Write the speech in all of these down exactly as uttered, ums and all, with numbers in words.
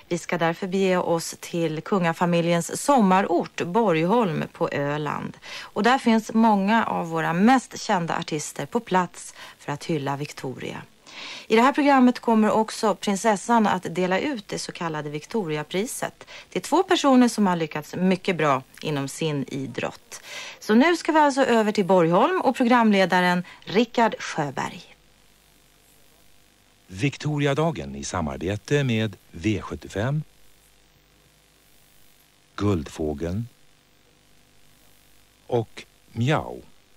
Vi ska därför bege oss till kungafamiljens sommarort Borgholm på Öland. Och där finns många av våra mest kända artister på plats för att hylla Victoria. I det här programmet kommer också prinsessan att dela ut det så kallade Victoriapriset. Det är två personer som har lyckats mycket bra inom sin idrott. Så nu ska vi alltså över till Borgholm och programledaren Rickard Sjöberg. Victoriadagen i samarbete med V sjuttiofem, Guldfågeln och Miau.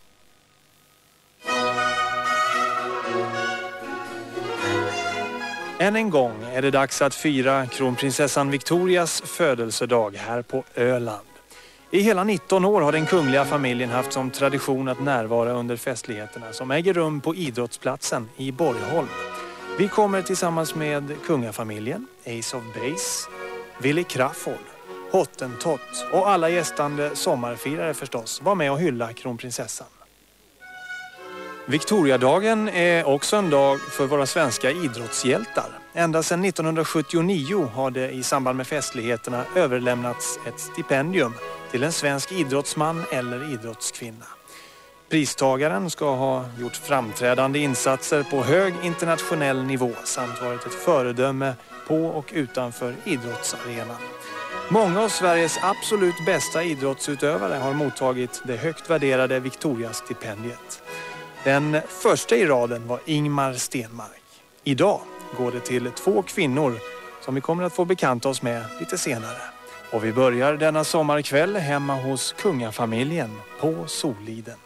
Än en gång är det dags att fira kronprinsessan Victorias födelsedag här på Öland. I hela nitton år har den kungliga familjen haft som tradition att närvara under festligheterna som äger rum på idrottsplatsen i Borgholm. Vi kommer tillsammans med kungafamiljen, Ace of Base, Willy Crafoord, Hottentott och alla gästande sommarfirare förstås var med och hylla kronprinsessan. Victoriadagen är också en dag för våra svenska idrottshjältar. Ända sedan nittonhundrasjuttionio har det i samband med festligheterna överlämnats ett stipendium till en svensk idrottsman eller idrottskvinna. Pristagaren ska ha gjort framträdande insatser på hög internationell nivå samt varit ett föredöme på och utanför idrottsarenan. Många av Sveriges absolut bästa idrottsutövare har mottagit det högt värderade Victoria-stipendiet. Den första i raden var Ingmar Stenmark. Idag går det till två kvinnor som vi kommer att få bekanta oss med lite senare. Och vi börjar denna sommarkväll hemma hos kungafamiljen på Soliden.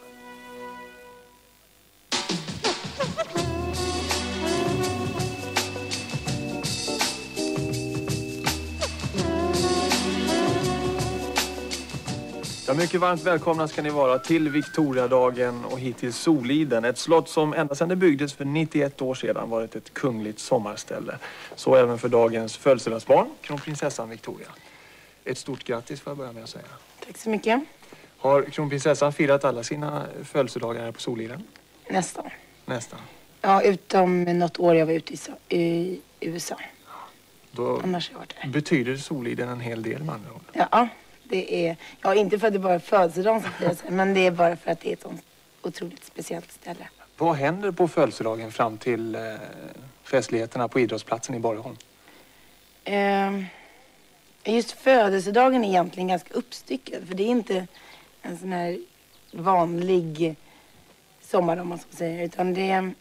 Ja, mycket varmt välkomna ska ni vara till Victoriadagen och hit till Soliden. Ett slott som ända sedan det byggdes för nittioett år sedan varit ett kungligt sommarställe. Så även för dagens födelsedagsbarn, kronprinsessan Victoria. Ett stort grattis får jag börja med att säga. Tack så mycket. Har kronprinsessan firat alla sina födelsedagar här på Soliden? Nästan. Nästan. Ja, utom något år jag var ute i U S A. Då Annars har jag varit där. betyder Soliden en hel del med andra ord. Ja, det är... Ja, inte för att det bara är födelsedagen som firas, men det är bara för att det är ett sånt otroligt speciellt ställe. Vad händer på födelsedagen fram till eh, festligheterna på idrottsplatsen i Borgholm? Eh, just födelsedagen är egentligen ganska uppstyckad, för det är inte en sån här vanlig sommardag, om man ska säga, utan det är...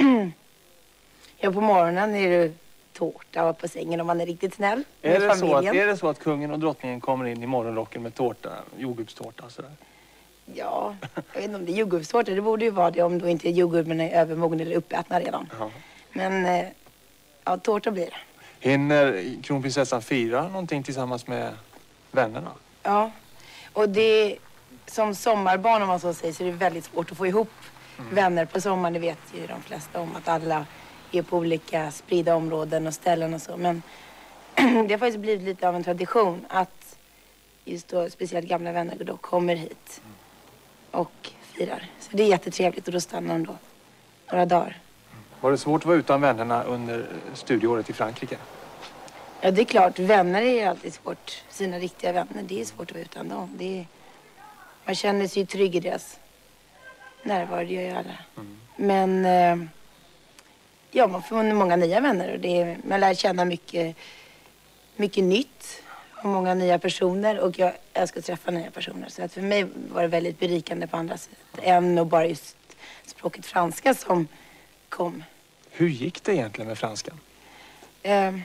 ja, på morgonen är det tårta och på sängen om man är riktigt snäll med är det familjen. Så att, är det så att kungen och drottningen kommer in i morgonrocken med tårta, jordgubbstårta och sådär? Ja, jag vet inte om det är jordgubbstårta. Det borde ju vara det om då inte jordgubben är övermogen eller uppätna redan. Ja. Men ja, tårta blir det. Hinner kronprinsessan fira någonting tillsammans med vännerna? Ja, och det som sommarbarn, om man så säger, så är det väldigt svårt att få ihop mm. vänner på sommaren. Det vet ju de flesta om, att alla är på olika spridda områden och ställen och så. Men det har faktiskt blivit lite av en tradition att just då speciellt gamla vänner då kommer hit och firar. Så det är jättetrevligt, och då stannar de då några dagar. Var det svårt att vara utan vännerna under studieåret i Frankrike? Ja, det är klart. Vänner är ju alltid svårt. Sina riktiga vänner, det är svårt att vara utan dem. Det är... Man känner sig ju trygg i deras närvaro, det gör ju alla. Mm. Men eh, ja, man får många nya vänner, och det är, man lär känna mycket, mycket nytt och många nya personer, och jag älskar att träffa nya personer. Så att för mig var det väldigt berikande på andra sätt än och bara just språket franska som kom. Hur gick det egentligen med franskan? Um...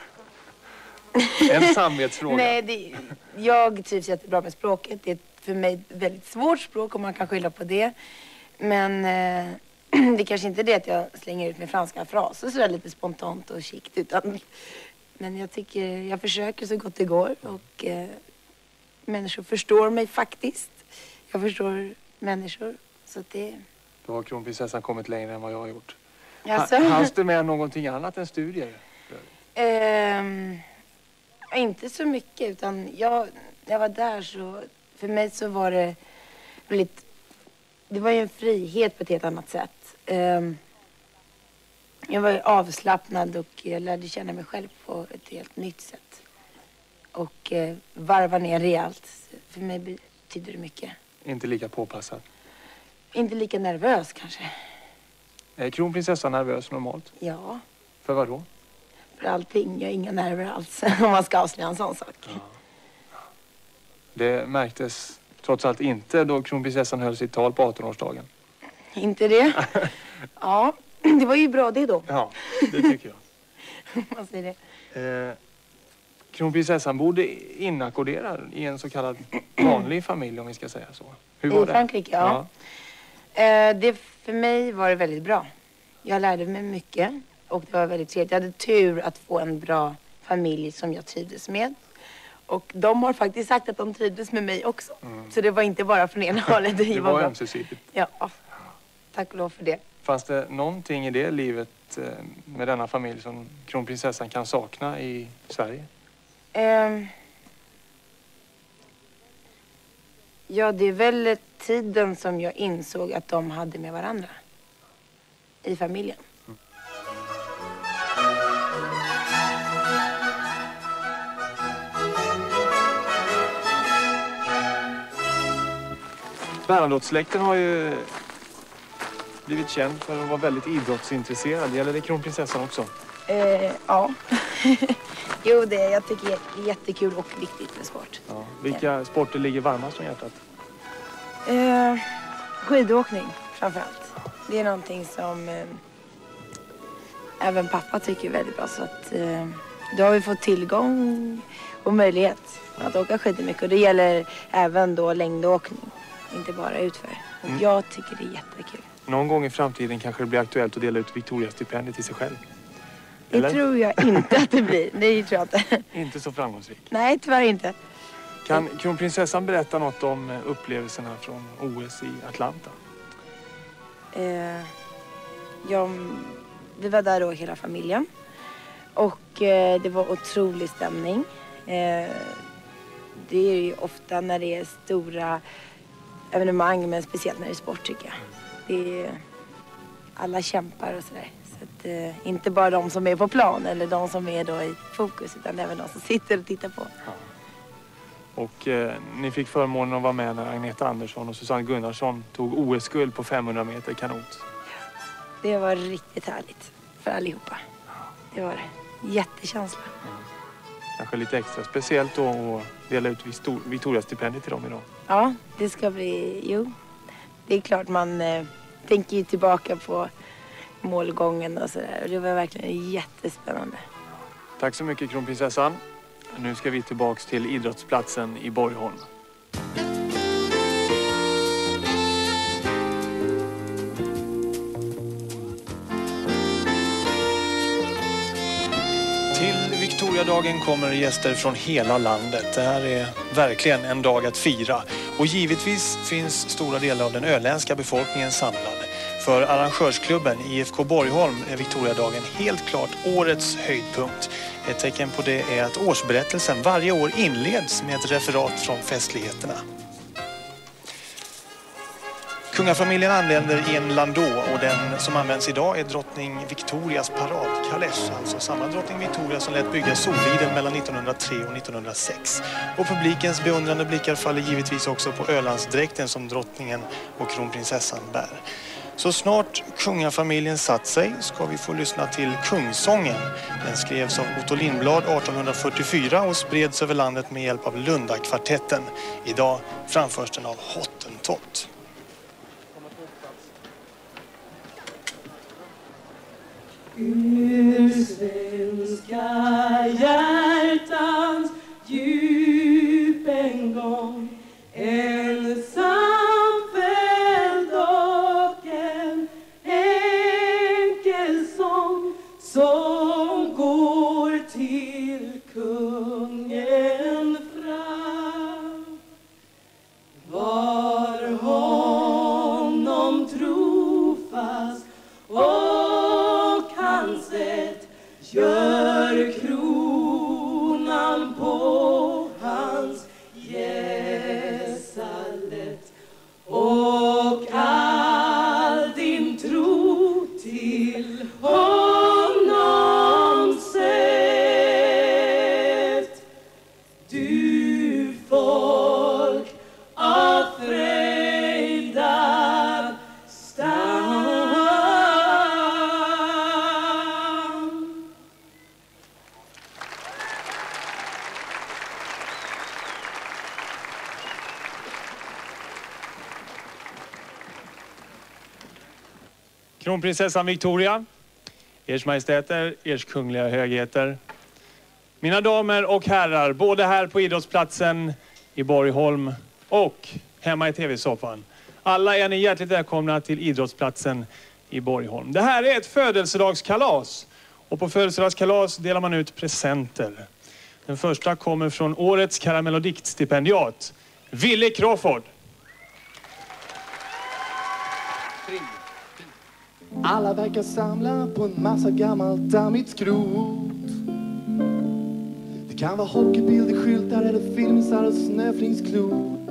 en samvetsfråga. Nej, det, jag trivs jättebra med språket. Det är för mig ett väldigt svårt språk, om man kan skylla på det. Men eh, det är kanske inte det att jag slänger ut med franska fraser så där lite spontant och kikt, utan men jag tycker jag försöker så gott det går, och eh, människor förstår mig faktiskt. Jag förstår människor, så att det... Då har kronprinsessan kommit längre än vad jag har gjort. Alltså... Ha, fanns det med någonting annat än studier? Um, inte så mycket, utan jag, när jag var där så... För mig så var det väldigt... Det var ju en frihet på ett helt annat sätt. Um, Jag var avslappnad och jag lärde känna mig själv på ett helt nytt sätt. Och eh, varva ner rejält. För mig betyder det mycket. Inte lika påpassad? Inte lika nervös kanske. Är kronprinsessan nervös normalt? Ja. För vad då? För allting. Jag har inga nerver alls om man ska avslöja en sån sak. Ja. Det märktes trots allt inte då kronprinsessan höll sitt tal på artonårsdagen. Inte det? Ja, det var ju bra det då. Ja, det tycker jag. Man säger det. Eh, kronprinsessan bodde inackorderad i en så kallad vanlig familj, om vi ska säga så. Hur var I det? Frankrike, ja. ja. Eh, det, för mig var det väldigt bra. Jag lärde mig mycket och det var väldigt trevligt. Jag hade tur att få en bra familj som jag trivdes med. Och de har faktiskt sagt att de trivdes med mig också. Mm. Så det var inte bara från ena hållet. Det, det var, var ömsesidigt. Ja, tack och lov för det. Fanns det någonting i det livet med denna familj som kronprinsessan kan sakna i Sverige? Um, ja, det är väl tiden som jag insåg att de hade med varandra i familjen. Mm. Bernadotte-släkten har ju blivit känd för att vara väldigt idrottsintresserad. Gäller det kronprinsessan också? Eh, ja. Jo, det jag tycker det är jättekul och viktigt med sport. Ja. Vilka ja. sporter ligger varmast om hjärtat? Eh, skidåkning framförallt. Det är någonting som eh, även pappa tycker är väldigt bra. Så att eh, då har vi fått tillgång och möjlighet att åka skidor mycket. Och det gäller även då längdåkning. Inte bara utför. Och mm. jag tycker det är jättekul. Någon gång i framtiden kanske det blir aktuellt att dela ut Victoria-stipendiet till sig själv. Eller? Det tror jag inte att det blir. Det tror jag inte. Inte så framgångsrik? Nej, tyvärr inte. Kan kronprinsessan berätta något om upplevelserna från O S i Atlanta? Eh, jag, vi var där då hela familjen. Och eh, det var otrolig stämning. Eh, det är ju ofta när det är stora evenemang, men speciellt när det är sport tycker jag. Det är, alla kämpar och sådär. Så att, eh, inte bara de som är på plan eller de som är då i fokus, utan även de som sitter och tittar på. Ja. Och eh, ni fick förmånen att vara med när Agneta Andersson och Susanne Gunnarsson tog O S-guld på femhundra meter kanot. Det var riktigt härligt för allihopa. Det var det. Jättekänsla. Ja. Kanske lite extra speciellt då att dela ut Victoria-stipendiet till dem idag. Ja, det ska bli... Jo, det är klart man eh, tänker ju tillbaka på målgången och sådär. Och det var verkligen jättespännande. Tack så mycket kronprinsessan. Nu ska vi tillbaks till idrottsplatsen i Borgholm. Till Victoriadagen kommer gäster från hela landet. Det här är verkligen en dag att fira. Och givetvis finns stora delar av den öländska befolkningen samlad. För arrangörsklubben I F K Borgholm är Victoriadagen helt klart årets höjdpunkt. Ett tecken på det är att årsberättelsen varje år inleds med ett referat från festligheterna. Kungafamiljen anländer i en landå och den som används idag är drottning Victorias paradkalesj, alltså samma drottning Victoria som lät bygga Soliden mellan nittonhundratre och nittonhundrasex. Och publikens beundrande blickar faller givetvis också på Ölandsdräkten som drottningen och kronprinsessan bär. Så snart kungafamiljen satt sig ska vi få lyssna till Kungsången. Den skrevs av Otto Lindblad artonhundrafyrtiofyra och spreds över landet med hjälp av Lundakvartetten. Idag framförs den av Hottentott. Ur svenska hjärtans djup en gång en samfälld och en enkel sång som går till kungen fram. Var honom trofast och hans sätt gör kronan du folk av frejdad stam. Kronprinsessan Victoria, ers majestäter, ers kungliga högheter, mina damer och herrar, både här på idrottsplatsen i Borgholm och hemma i tv-soffan. Alla är ni hjärtligt välkomna till idrottsplatsen i Borgholm. Det här är ett födelsedagskalas och på födelsedagskalas delar man ut presenter. Den första kommer från årets Karamellodikt-stipendiat, Ville Crawford. Alla verkar samla på en massa gammalt dammigt skrot. Det kan vara hockeybilder, skyltar eller filmsar och snöflingsklot.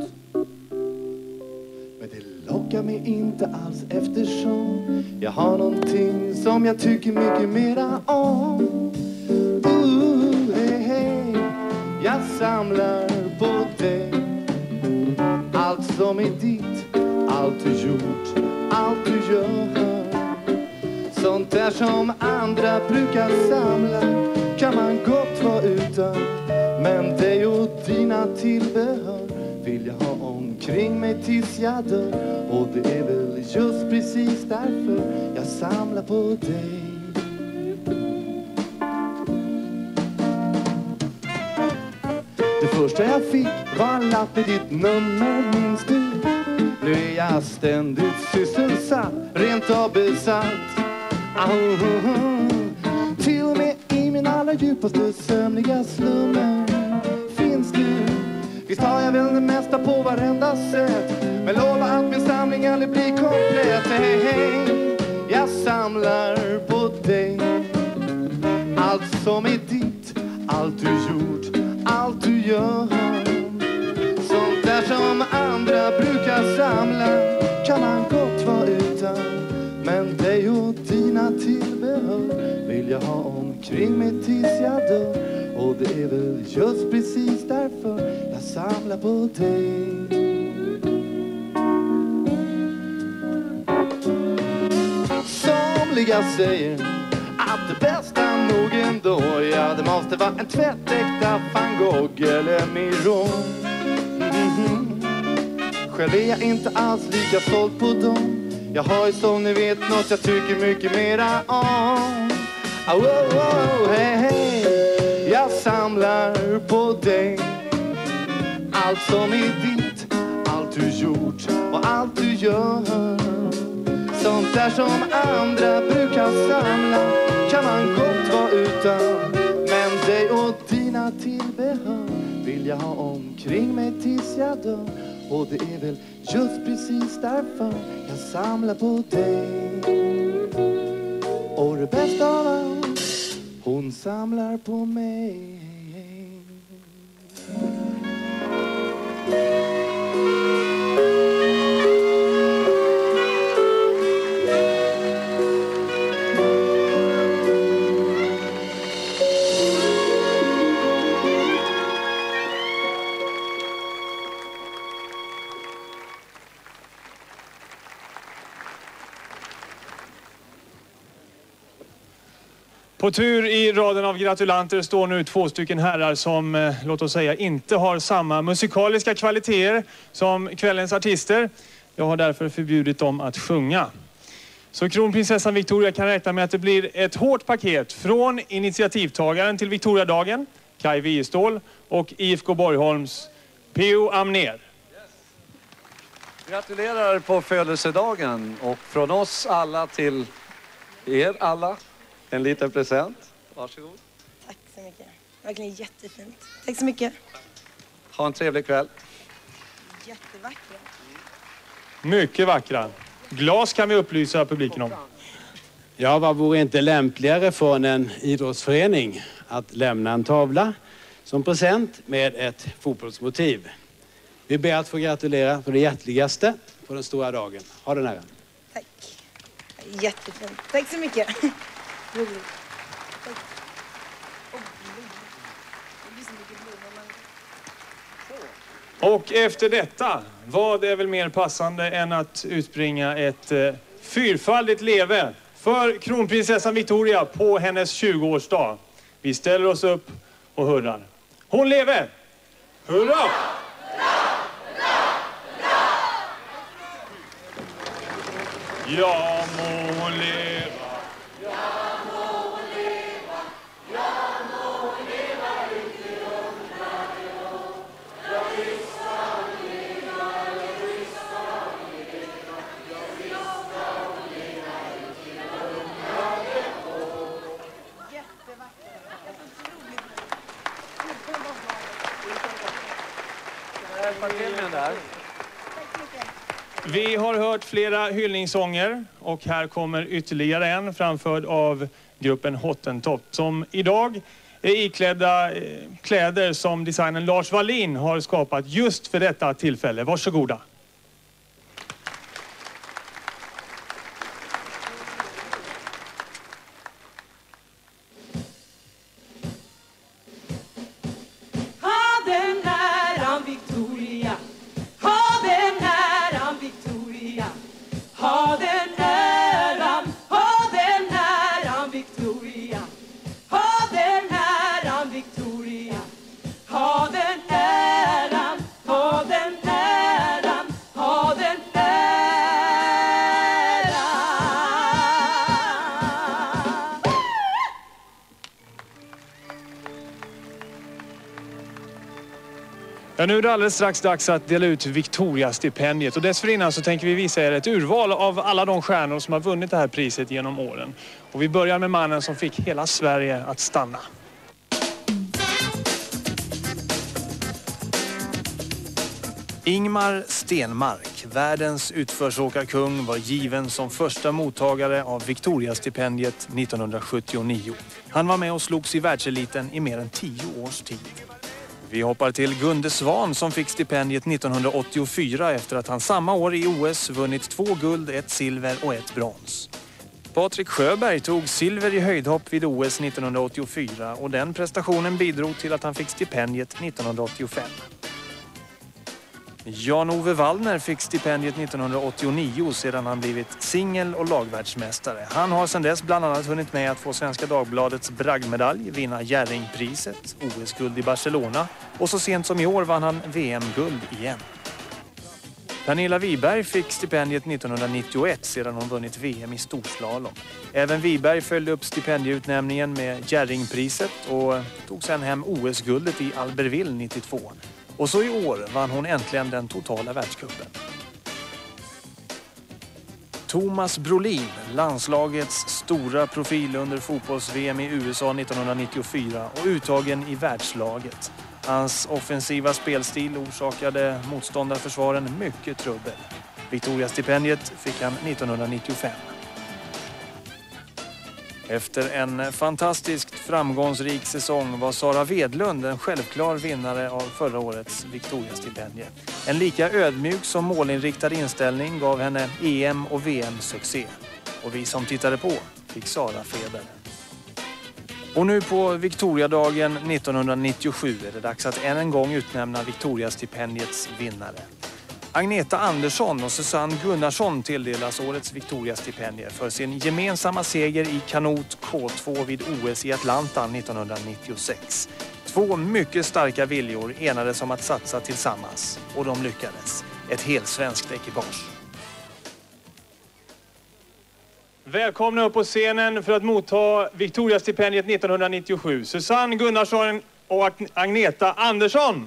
Men det lockar mig inte alls eftersom jag har någonting som jag tycker mycket mera om. Uh, hey, hey. Jag samlar på dig. Allt som är ditt, allt du gjort, allt du gör. Sånt där som andra brukar samla kan man gott vara utan. Men dig och dina tillbehör vill jag ha omkring mig tills jag dör. Och det är väl just precis därför jag samlar på dig. Det första jag fick var en lapp med ditt nummer, minns du? Nu är jag ständigt sysselsatt, rent av besatt. Till och med i min allra djupaste sömniga slummer finns du. Visst har jag väl det mesta på varenda sätt, men lova att min samling aldrig blir komplett. Hey, hey. Jag samlar på dig. Allt som är ditt, allt du gjort, allt du gör. Sånt där som andra brukar samla kan man gott vara utan. Men dig och dina tillbehör vill jag ha omkring mig tills jag dör. Och det är väl just precis därför jag samlar på dig. Somliga säger att det bästa nog ändå, ja, det måste vara en tvättäkta Van Gogh eller Miro. Mm-hmm. Själv är jag inte alls lika såld på dem. Jag har ju som ni vet något jag tycker mycket mera om. Oh, oh, oh, hey, hey. Jag samlar på dig. Allt som är ditt, allt du gjort och allt du gör. Sånt där som andra brukar samla kan man gott vara utan. Men dig och dina tillbehör vill jag ha omkring mig tills jag dör. Och det är väl just precis därför jag samlar på dig. Och det bästa av allt, hon samlar på mig. På tur i raden av gratulanter står nu två stycken herrar som, eh, låt oss säga, inte har samma musikaliska kvaliteter som kvällens artister. Jag har därför förbjudit dem att sjunga. Så kronprinsessan Victoria kan räkna med att det blir ett hårt paket från initiativtagaren till Victoriadagen, Kaj Wierståhl, och I F K Borgholms P O Amner. Gratulerar på födelsedagen och från oss alla till er alla en liten present. Varsågod. Tack så mycket. Verkligen jättefint. Tack så mycket. Ha en trevlig kväll. Jättevackra. Mycket vackra. Glas kan vi upplysa publiken om. Ja, vad vore inte lämpligare från en idrottsförening att lämna en tavla som present med ett fotbollsmotiv. Vi ber att få gratulera för det hjärtligaste på den stora dagen. Ha den här. Tack. Jättefint. Tack så mycket. Roligt. Tack. Oh, det blir så mycket blommor. Och efter detta, vad är väl mer passande än att utbringa ett eh, fyrfaldigt leve för kronprinsessan Victoria på hennes tjugoårsdag. Vi ställer oss upp och hurrar. Hon leve! Hurra! Ja må leva, ja må leva, ja må leva ut i hundrade år. Ja visst ska hon leva, ja visst ska hon leva, ja visst ska hon leva ut i hundrade år. Jättevackert. Jag är så otroligt. Vi har hört flera hyllningssånger och här kommer ytterligare en framförd av gruppen Hottentott som idag är iklädda kläder som designern Lars Wallin har skapat just för detta tillfälle. Varsågoda. Ha den äran Victoria, ha den äran Victoria, ha den äran, ha den äran Victoria, ha den äran Victoria, ha den äran, ha den äran, ha den äran. Ja, nu är det alldeles strax dags att dela ut Victoria-stipendiet och dessförinnan så tänker vi visa er ett urval av alla de stjärnor som har vunnit det här priset genom åren. Och vi börjar med mannen som fick hela Sverige att stanna. Ingmar Stenmark, världens utförsåkarkung, var given som första mottagare av Victoria-stipendiet nittonhundrasjuttionio. Han var med och slogs i världseliten i mer än tio års tid. Vi hoppar till Gunde Svan som fick stipendiet nittonhundraåttiofyra efter att han samma år i O S vunnit två guld, ett silver och ett brons. Patrik Sjöberg tog silver i höjdhopp vid O S nittonhundraåttiofyra och den prestationen bidrog till att han fick stipendiet nittonhundraåttiofem. Jan-Ove Wallner fick stipendiet nittonhundraåttionio sedan han blivit singel- och lagvärldsmästare. Han har sedan dess bland annat hunnit med att få Svenska Dagbladets bragdmedalj, vinna Jerringpriset, O S-guld i Barcelona och så sent som i år vann han V M-guld igen. Pernilla Wiberg fick stipendiet nittonhundranittioett sedan hon vunnit V M i storslalom. Även Wiberg följde upp stipendieutnämningen med Jerringpriset och tog sedan hem O S-guldet i Albertville nittiotvå. Och så i år vann hon äntligen den totala världscupen. Thomas Brolin, landslagets stora profil under fotbolls-V M i U S A nittonhundranittiofyra och uttagen i världslaget. Hans offensiva spelstil orsakade motståndarförsvaren mycket trubbel. Victoria-stipendiet fick han nittonhundranittiofem. Efter en fantastiskt framgångsrik säsong var Sara Wedlund en självklar vinnare av förra årets Victoria-stipendie. En lika ödmjuk som målinriktad inställning gav henne E M- och V M-succé. Och vi som tittade på fick Sara feber. Och nu på Victoriadagen nittonhundranittiosju är det dags att än en gång utnämna Victoria-stipendiets vinnare. Agneta Andersson och Susanne Gunnarsson tilldelas årets Victoria-stipendier för sin gemensamma seger i kanot K två vid O S i Atlanta nittonhundranittiosex. Två mycket starka viljor enades om att satsa tillsammans och de lyckades. Ett helt svenskt ekipage. Välkomna upp på scenen för att motta Victoria-stipendiet nittonhundranittiosju. Susanne Gunnarsson och Agneta Andersson.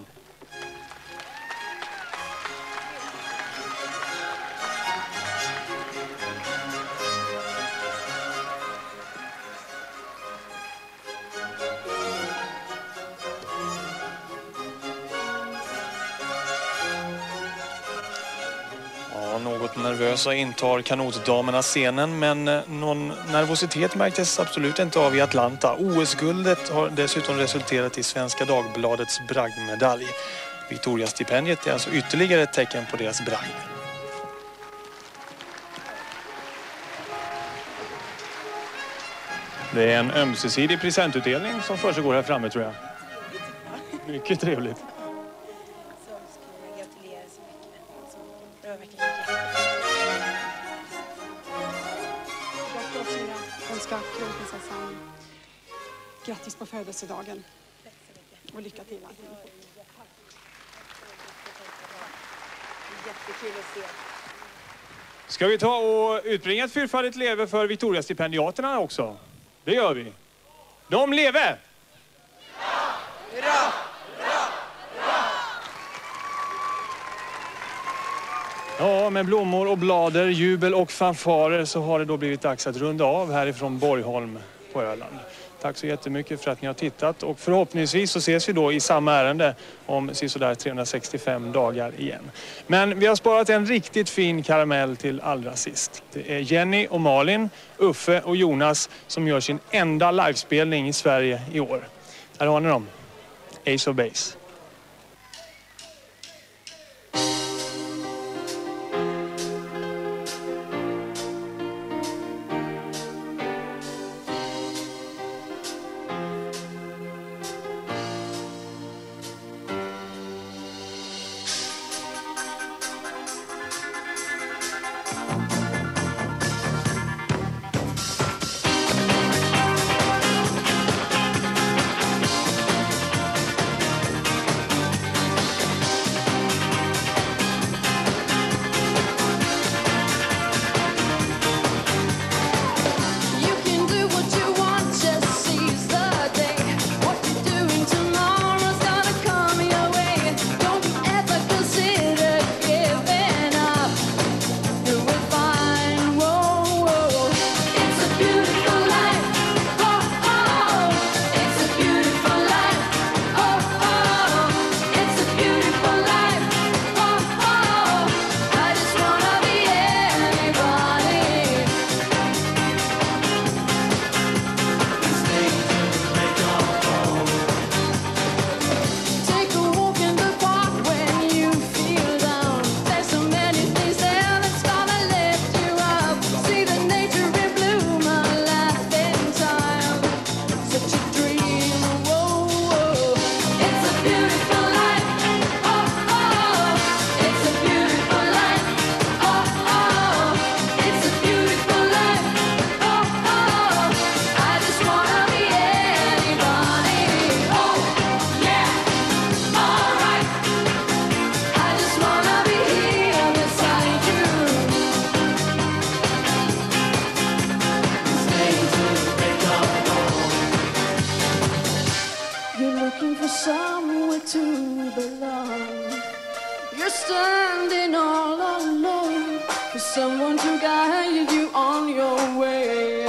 Något nervösa intar kanotdamerna scenen, men någon nervositet märktes absolut inte av i Atlanta. O S-guldet har dessutom resulterat i Svenska Dagbladets bragdmedalj. Victoria-stipendiet är alltså ytterligare ett tecken på deras bragd. Det är en ömsesidig presentutdelning som försiggår här framme, tror jag. Mycket trevligt. var verkligen jättefint. Jag får också vilja önska kronprinsessan grattis på födelsedagen. Och lycka till. Jättekul att se. Ska vi ta och utbringa ett fyrfaldigt leve för Victoria-stipendiaterna också? Det gör vi. De leve! Hurra! Ja, med blommor och blader, jubel och fanfarer så har det då blivit dags att runda av härifrån Borgholm på Öland. Tack så jättemycket för att ni har tittat och förhoppningsvis så ses vi då i samma ärende om sådär trehundrasextiofem dagar igen. Men vi har sparat en riktigt fin karamell till allra sist. Det är Jenny och Malin, Uffe och Jonas som gör sin enda livespelning i Sverige i år. Här har ni dem. Ace of Base. Someone to guide you on your way,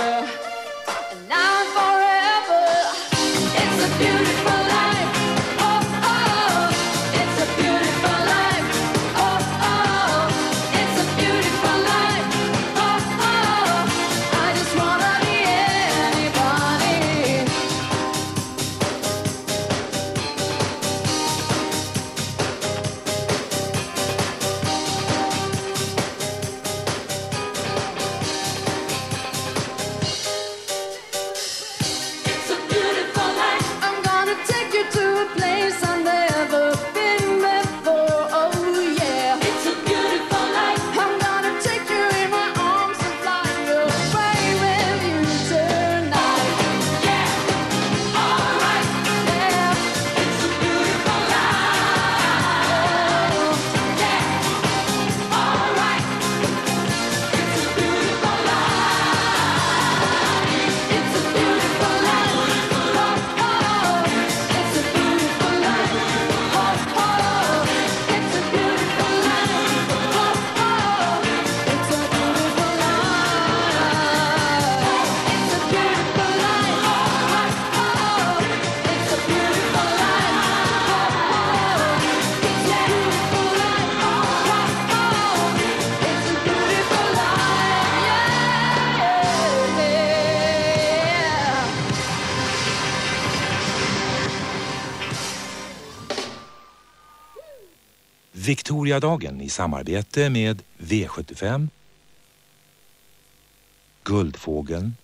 and now forever. It's a beautiful life. Oh oh, it's a beautiful life. Oh oh, it's a beautiful life. Oh oh, I just wanna be anybody. Victoriadagen i samarbete med V sjuttiofem, Guldfågeln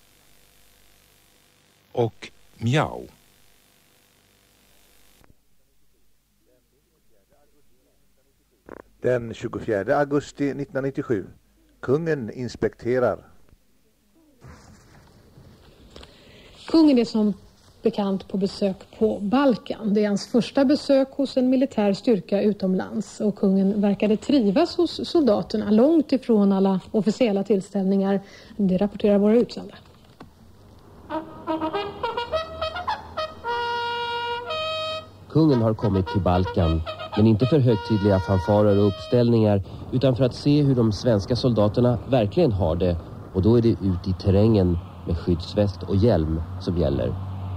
och Miau. Den tjugofjärde augusti nittonhundranittiosju. Kungen inspekterar. Kungen är som bekant på besök på Balkan. Det är hans första besök hos en militär styrka utomlands. Och kungen verkade trivas hos soldaterna långt ifrån alla officiella tillställningar. Det rapporterar våra utsända. Kungen har kommit till Balkan, men inte för högtidliga fanfarer och uppställningar, utan för att se hur de svenska soldaterna verkligen har det. Och då är det ut i terrängen med skyddsväst och hjälm som gäller.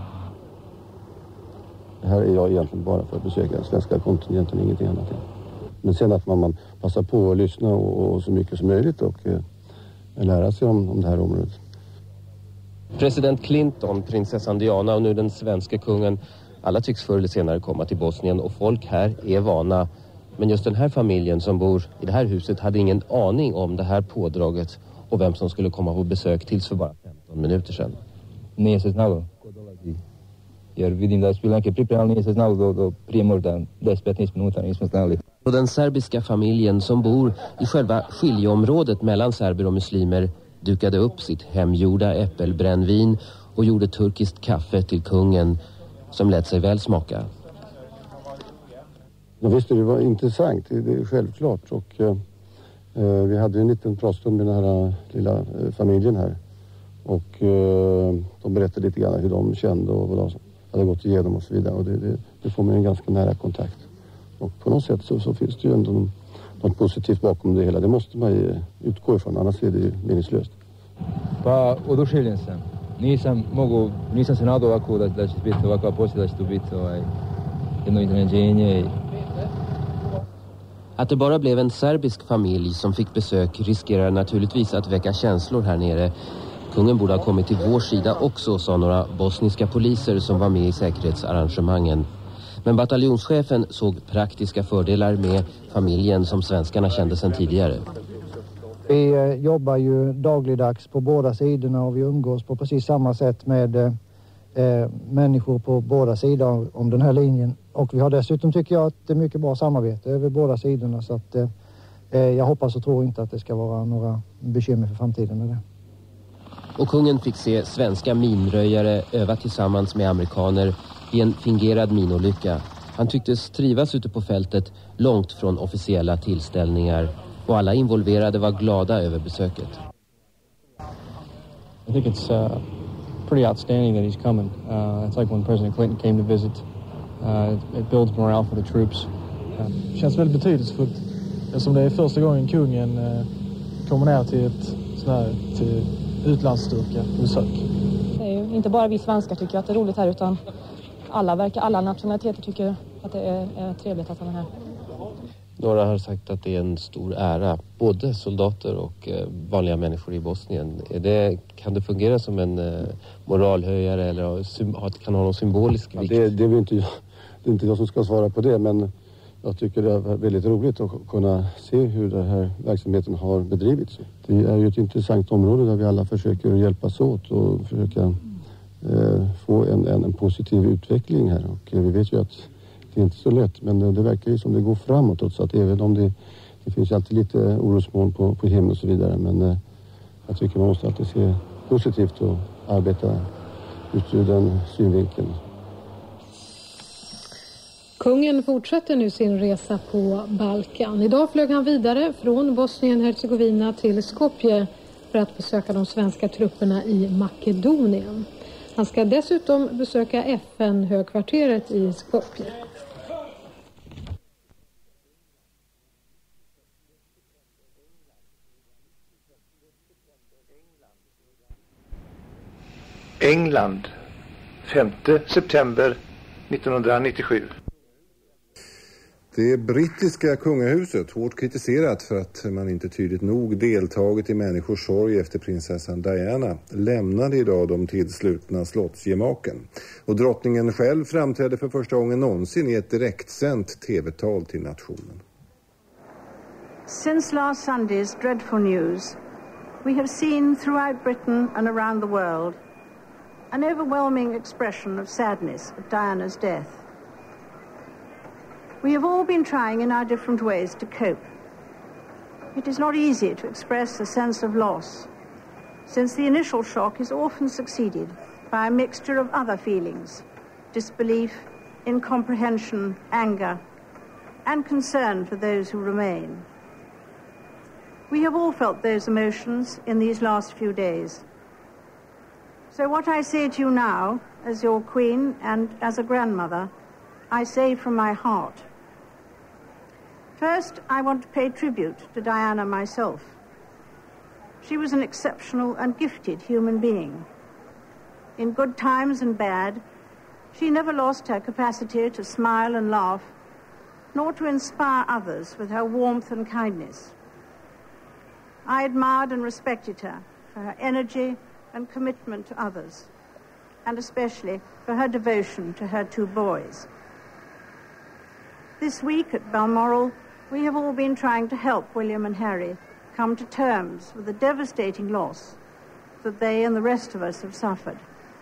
Här är jag egentligen bara för att besöka svenska kontingenten, ingenting annat. Men sen att man, man passar på att lyssna och, och så mycket som möjligt och eh, lära sig om, om det här området. President Clinton, prinsessan Diana och nu den svenska kungen, alla tycks förr eller senare komma till Bosnien och folk här är vana. Men just den här familjen som bor i det här huset hade ingen aning om det här pådraget och vem som skulle komma på besök tills för bara femton minuter sedan. Nije se znalo ko dolazi, jer vidim da su bili neke pripreme, ali nije se znalo do, do prije možda deset petnaest minuter, nismo znali. Och den serbiska familjen som bor i själva skiljeområdet mellan serber och muslimer dukade upp sitt hemgjorda äppelbrännvin och gjorde turkiskt kaffe till kungen som lät sig väl smaka. Ja, visst, det var intressant, det är självklart. Och eh, vi hade en liten pratstund med den här eh, lilla eh, familjen här. Och eh, de berättade lite grann hur de kände och vad de hade gått igenom och så vidare. Och det, det, det får man en ganska nära kontakt. Och på något sätt så, så finns det ju ändå något, något positivt bakom det hela. Det måste man ju utgå ifrån, annars är det ju meningslöst. Pa oduševljen sam. Nisam mogu, nisam se nadao ovako da, da će biti ovakva posjeda, da će to biti ovaj, jedno iznenađenje. Att det bara blev en serbisk familj som fick besök riskerar naturligtvis att väcka känslor här nere. Kungen borde ha kommit till vår sida också, sa några bosniska poliser som var med i säkerhetsarrangemangen. Men bataljonschefen såg praktiska fördelar med familjen som svenskarna kände sedan tidigare. Vi eh, jobbar ju dagligdags på båda sidorna och vi umgås på precis samma sätt med eh, människor på båda sidor om den här linjen. Och vi har dessutom, tycker jag, att det är mycket bra samarbete över båda sidorna. Så att eh, jag hoppas och tror inte att det ska vara några bekymmer för framtiden med det. Och kungen fick se svenska minröjare öva tillsammans med amerikaner i en fingerad minolycka. Han tycktes trivas ute på fältet långt från officiella tillställningar. Och alla involverade var glada över besöket. I think it's uh, pretty outstanding that he's coming. Uh, it's like when President Clinton came to visit. Uh, it builds morale for the troops. Uh, det känns väldigt betydelsefullt. Eftersom det är första gången kungen uh, kommer ner till ett sån här, till utlandsstyrka besök. Det är ju inte bara vi svenskar tycker att det är roligt här, utan alla, verkar, alla nationaliteter tycker att det är, är trevligt att han är här. Några har sagt att det är en stor ära, både soldater och eh, vanliga människor i Bosnien. Är det, kan det fungera som en eh, moralhöjare eller sym, kan ha någon symbolisk vikt? Ja, det, det, är inte jag, det är inte jag som ska svara på det, men jag tycker det är väldigt roligt att kunna se hur den här verksamheten har bedrivits. Det är ju ett intressant område där vi alla försöker hjälpas åt och försöka eh, få en, en, en positiv utveckling här. Och eh, vi vet ju att det är inte så lätt, men det verkar ju som det går framåt. Så att även om det, det finns alltid lite orosmoln på, på himlen och så vidare. Men eh, jag tycker man måste alltid se positivt och arbeta ut ur den synvinkeln. Kungen fortsätter nu sin resa på Balkan. Idag flög han vidare från Bosnien-Hercegovina till Skopje för att besöka de svenska trupperna i Makedonien. Han ska dessutom besöka F N-högkvarteret i Skopje. England, femte september nittonhundranittiosju. Det brittiska kungahuset, hårt kritiserat för att man inte tydligt nog deltagit i människors sorg efter prinsessan Diana, lämnade idag de tillslutna slottsgemaken. Och drottningen själv framträdde för första gången någonsin i ett direktsänt tv-tal till nationen. Since last Sunday's dreadful news, we have seen throughout Britain and around the world an overwhelming expression of sadness at Diana's death. We have all been trying in our different ways to cope. It is not easy to express a sense of loss, since the initial shock is often succeeded by a mixture of other feelings, disbelief, incomprehension, anger, and concern for those who remain. We have all felt those emotions in these last few days. So what I say to you now, as your queen and as a grandmother, I say from my heart. First, I want to pay tribute to Diana myself. She was an exceptional and gifted human being. In good times and bad, she never lost her capacity to smile and laugh, nor to inspire others with her warmth and kindness. I admired and respected her for her energy and commitment to others, and especially for her devotion to her two boys. This week at Balmoral, we have all been trying to help William and Harry come to terms with the devastating loss that they and the rest of us have suffered.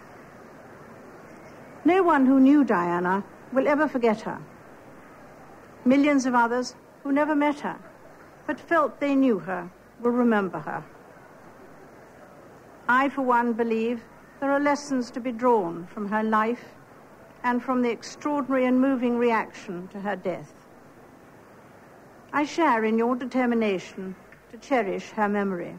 No one who knew Diana will ever forget her. Millions of others who never met her but felt they knew her will remember her. I, for one, believe there are lessons to be drawn from her life and from the extraordinary and moving reaction to her death. I share in your determination to cherish her memory.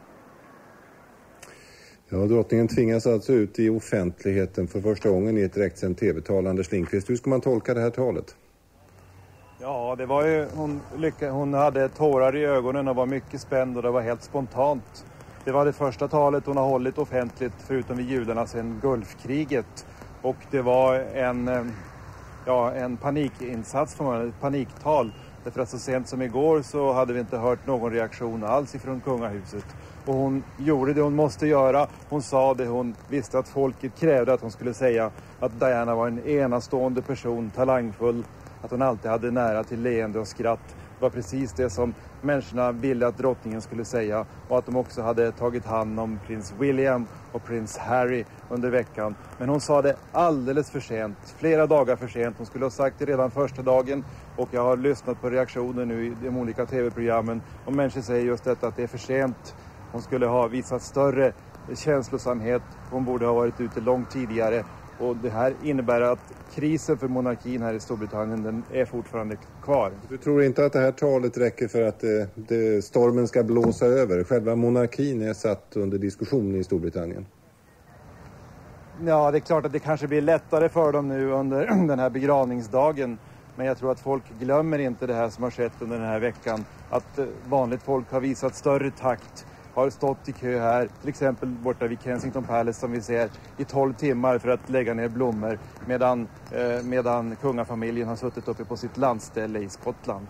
Ja, drottningen tvingas alltså ut i offentligheten för första gången i ett direktsänt tv-tal. Anders Lindqvist, hur ska man tolka det här talet? Ja, det var ju, hon, lycka, hon hade tårar i ögonen och var mycket spänd och det var helt spontant. Det var det första talet hon har hållit offentligt förutom vid judarna sedan Gulfkriget. Och det var en, ja, en panikinsats, ett paniktal. Därför att så sent som igår så hade vi inte hört någon reaktion alls ifrån kungahuset. Och hon gjorde det hon måste göra. Hon sa det hon visste att folket krävde att hon skulle säga. Att Diana var en enastående person, talangfull. Att hon alltid hade nära till leende och skratt. Det var precis det som människorna ville att drottningen skulle säga. Och att de också hade tagit hand om prins William och prins Harry under veckan. Men hon sa det alldeles för sent. Flera dagar för sent. Hon skulle ha sagt det redan första dagen. Och jag har lyssnat på reaktioner nu i de olika tv-programmen. Och människor säger just detta att det är för sent. Hon skulle ha visat större känslosamhet. Hon borde ha varit ute långt tidigare. Och det här innebär att krisen för monarkin här i Storbritannien, den är fortfarande kvar. Du tror inte att det här talet räcker för att det, det, stormen ska blåsa över? Själva monarkin är satt under diskussion i Storbritannien. Ja, det är klart att det kanske blir lättare för dem nu under den här begravningsdagen. Men jag tror att folk glömmer inte det här som har skett under den här veckan. Att vanligt folk har visat större takt. Har stått i kö här, till exempel borta vid Kensington Palace som vi ser, i tolv timmar för att lägga ner blommor. Medan, eh, medan kungafamiljen har suttit uppe på sitt landställe i Skottland.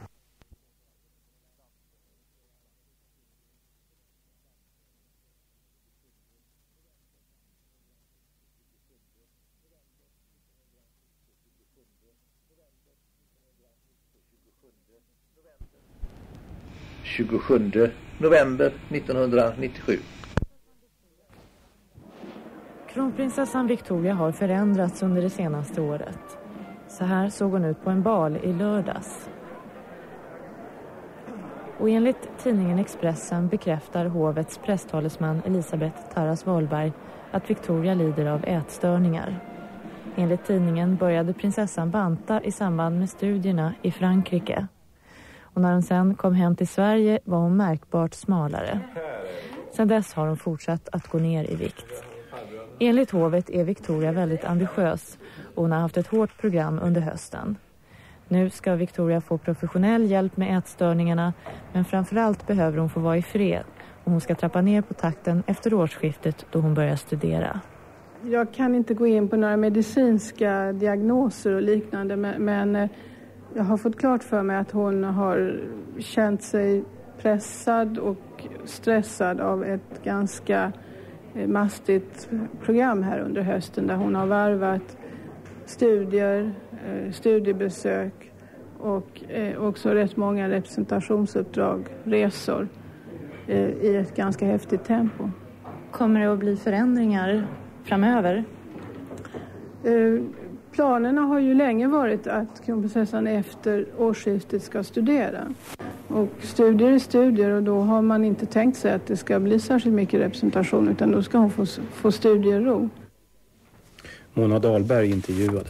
tjugosjunde november nittonhundranittiosju. Kronprinsessan Victoria har förändrats under det senaste året. Så här såg hon ut på en bal i lördags. Och enligt tidningen Expressen bekräftar hovets presstalesman Elisabeth Tarras Wahlberg att Victoria lider av ätstörningar. Enligt tidningen började prinsessan banta i samband med studierna i Frankrike. Och när hon sen kom hem till Sverige var hon märkbart smalare. Sedan dess har hon fortsatt att gå ner i vikt. Enligt hovet är Victoria väldigt ambitiös och hon har haft ett hårt program under hösten. Nu ska Victoria få professionell hjälp med ätstörningarna, men framförallt behöver hon få vara i fred och hon ska trappa ner på takten efter årsskiftet då hon börjar studera. Jag kan inte gå in på några medicinska diagnoser och liknande, men jag har fått klart för mig att hon har känt sig pressad och stressad av ett ganska mastigt program här under hösten där hon har varvat studier, studiebesök och också rätt många representationsuppdrag, resor i ett ganska häftigt tempo. Kommer det att bli förändringar framöver? Planerna har ju länge varit att kronprinsessan efter årsskiftet ska studera. Och studier är studier och då har man inte tänkt sig att det ska bli särskilt mycket representation utan då ska hon få, få studiero. Mona Dahlberg intervjuade.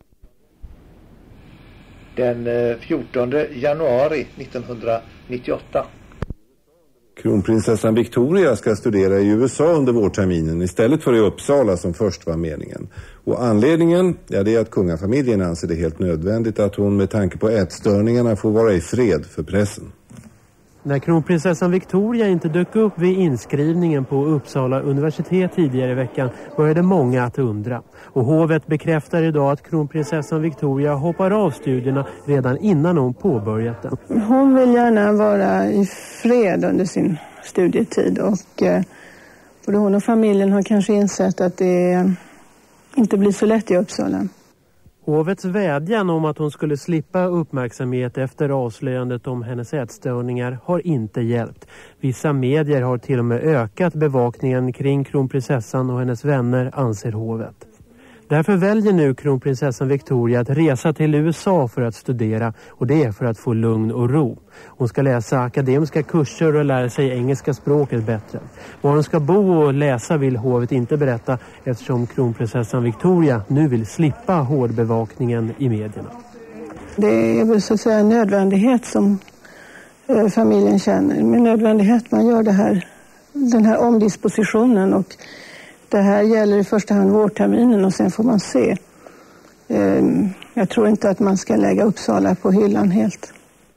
Den fjortonde januari nittonhundranittioåtta. Kronprinsessan Victoria ska studera i U S A under vårterminen istället för i Uppsala som först var meningen. Och anledningen, ja, det är att kungafamiljen anser det helt nödvändigt att hon med tanke på ätstörningarna får vara i fred för pressen. När kronprinsessan Victoria inte dök upp vid inskrivningen på Uppsala universitet tidigare i veckan började många att undra. Och hovet bekräftar idag att kronprinsessan Victoria hoppar av studierna redan innan hon påbörjat den. Hon vill gärna vara i fred under sin studietid och eh, både hon och familjen har kanske insett att det inte blir så lätt i Uppsala. Hovets vädjan om att hon skulle slippa uppmärksamhet efter avslöjandet om hennes ätstörningar har inte hjälpt. Vissa medier har till och med ökat bevakningen kring kronprinsessan och hennes vänner, anser hovet. Därför väljer nu kronprinsessan Victoria att resa till U S A för att studera och det är för att få lugn och ro. Hon ska läsa akademiska kurser och lära sig engelska språket bättre. Var hon ska bo och läsa vill hovet inte berätta eftersom kronprinsessan Victoria nu vill slippa hårdbevakningen i medierna. Det är väl så att säga en nödvändighet som eh, familjen känner. Med nödvändighet man gör det här, den här omdispositionen och det här gäller i första hand vårterminen och sen får man se. Eh, jag tror inte att man ska lägga Uppsala på hyllan helt.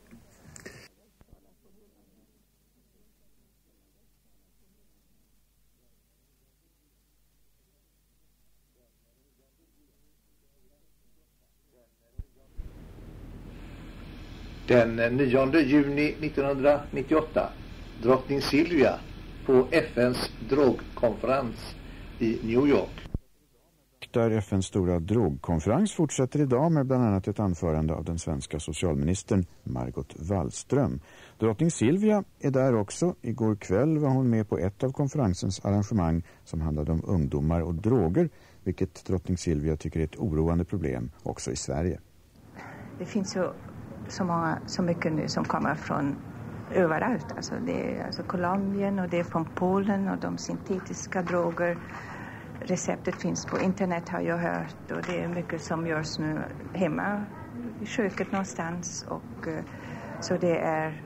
Den nionde juni nittonhundranittioåtta, drottning Silvia på F N:s drogkonferens i New York. Där F N:s stora drogkonferens fortsätter idag med bland annat ett anförande av den svenska socialministern Margot Wallström. Drottning Silvia är där också. Igår kväll var hon med på ett av konferensens arrangemang som handlade om ungdomar och droger, vilket drottning Silvia tycker är ett oroande problem också i Sverige. Det finns ju så, många, så mycket nu som kommer från överallt. Alltså det är alltså Colombien och det är från Polen och de syntetiska droger. Receptet finns på internet har jag hört och det är mycket som görs nu hemma i köket någonstans. Och, så det är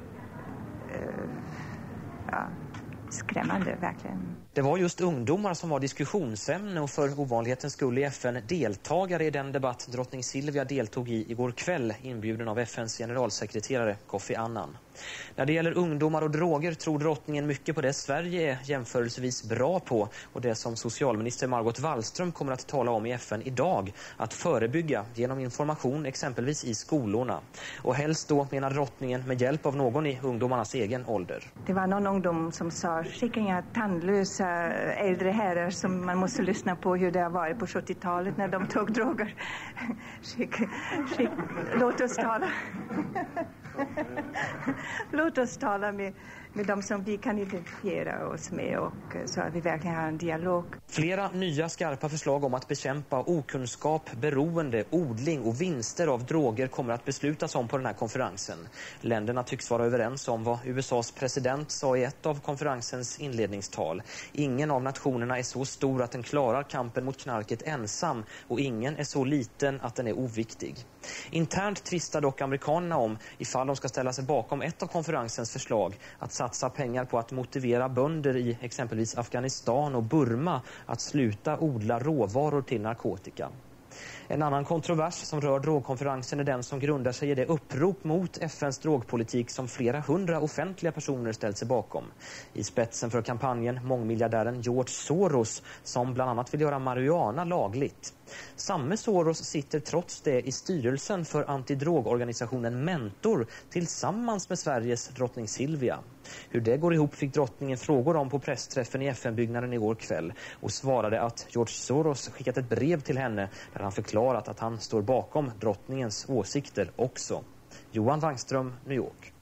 ja, skrämmande verkligen. Det var just ungdomar som var diskussionsämne och för ovanlighetens skull i F N deltagare i den debatt drottning Silvia deltog i igår kväll, inbjuden av F N:s generalsekreterare Kofi Annan. När det gäller ungdomar och droger tror drottningen mycket på det Sverige är jämförelsevis bra på och det som socialminister Margot Wallström kommer att tala om i F N idag, att förebygga genom information exempelvis i skolorna. Och helst då, menar drottningen, med hjälp av någon i ungdomarnas egen ålder. Det var någon ungdom som sa, skicka inga tandlösa äldre herrar som man måste lyssna på hur det har varit på sjuttiotalet när de tog droger. Skick, skick, låt oss tala. Låt oss tala med, med dem som vi kan identifiera oss med och så att vi verkligen har en dialog. Flera nya skarpa förslag om att bekämpa okunskap, beroende, odling och vinster av droger kommer att beslutas om på den här konferensen. Länderna tycks vara överens om vad U S A:s president sa i ett av konferensens inledningstal. Ingen av nationerna är så stor att den klarar kampen mot knarket ensam och ingen är så liten att den är oviktig. Internt tvistar dock amerikanerna om ifall de ska ställa sig bakom ett av konferensens förslag att satsa pengar på att motivera bönder i exempelvis Afghanistan och Burma att sluta odla råvaror till narkotika. En annan kontrovers som rör drogkonferensen är den som grundar sig i det upprop mot F N:s drogpolitik som flera hundra offentliga personer ställt sig bakom. I spetsen för kampanjen mångmiljardären George Soros som bland annat vill göra marijuana lagligt. Samme Soros sitter trots det i styrelsen för antidrogorganisationen Mentor tillsammans med Sveriges drottning Silvia. Hur det går ihop fick drottningen frågor om på pressträffen i F N-byggnaden igår kväll och svarade att George Soros skickat ett brev till henne där han förklarat att han står bakom drottningens åsikter också. Johan Wangström, New York.